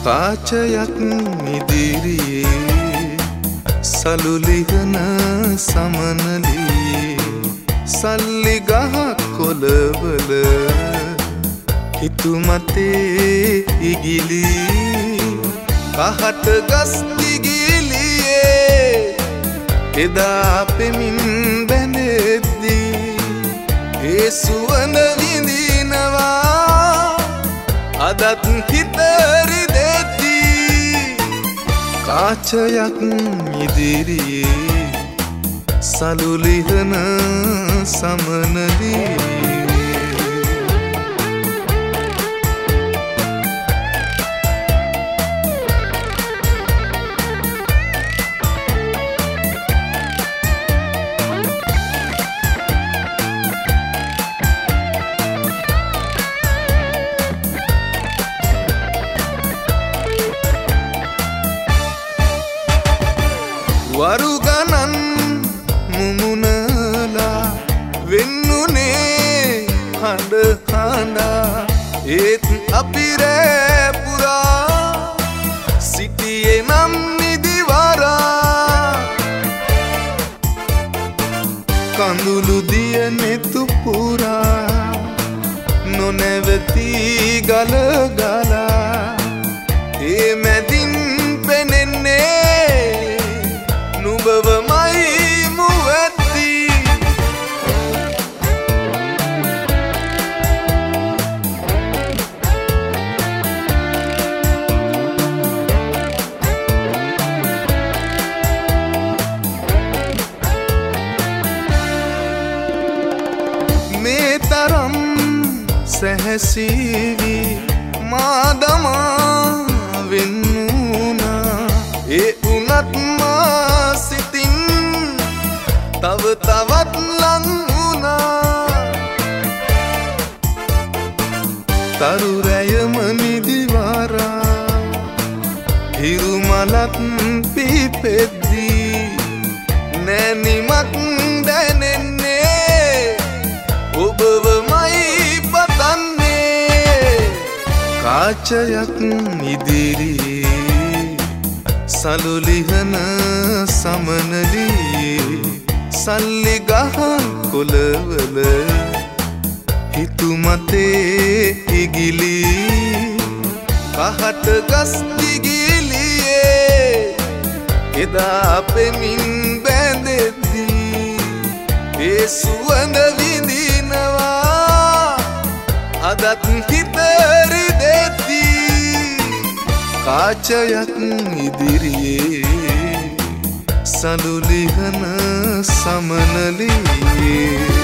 කාචයක් ඉදිරියේ සලුලිහන සමනලියේ සල්ලි ගහ කොළවල හිතුමතේ ඉගිලි කහට ගස් දිගිලියේ එදා පෙමින් බැඳෙද්දී ඒ සුවඳ විඳිනවා අදත් හිතරි දෙද්දී කාචයක් ඉදිරියේ සලුලිහන සමනලියේ වරු ගණන් මුමුණලා වෙන්නුනේ හඬ හඬා ඒත් අපි රෑ පුරා සිටියේ නම් නිදිවරා කඳුළු දිය නෙතු පුරා නොනැවති ගල ගලා ඒ මැදින් පෙනෙන්නේ නුඹවමයි මුවැත්ති මේ තරම් සැහැසීවි මාදමා වෙන්නුනා ඒ උනත් මා සිතින් තව තවත් ලං වුණා තරු රැයම නිදිවරා හිරුමලත් පිපෙද්දී නැනිමක් දැනෙන්නේ ඔබවමයි පතන්නේ කාචයක් ඉදිරියේ සලුලිහන සමනලියේ සල්ලි ගහ කොළවල හිතුමතේ ඉගිලි කහට ගස් දිගිලියේ එදා පෙමින් බැඳෙද්දී ඒ සුවඳ විඳිනවා අදත් හිතරි දෙද්දී කාචයක් ඉදිරියේ සලුලිහන සමනලියේ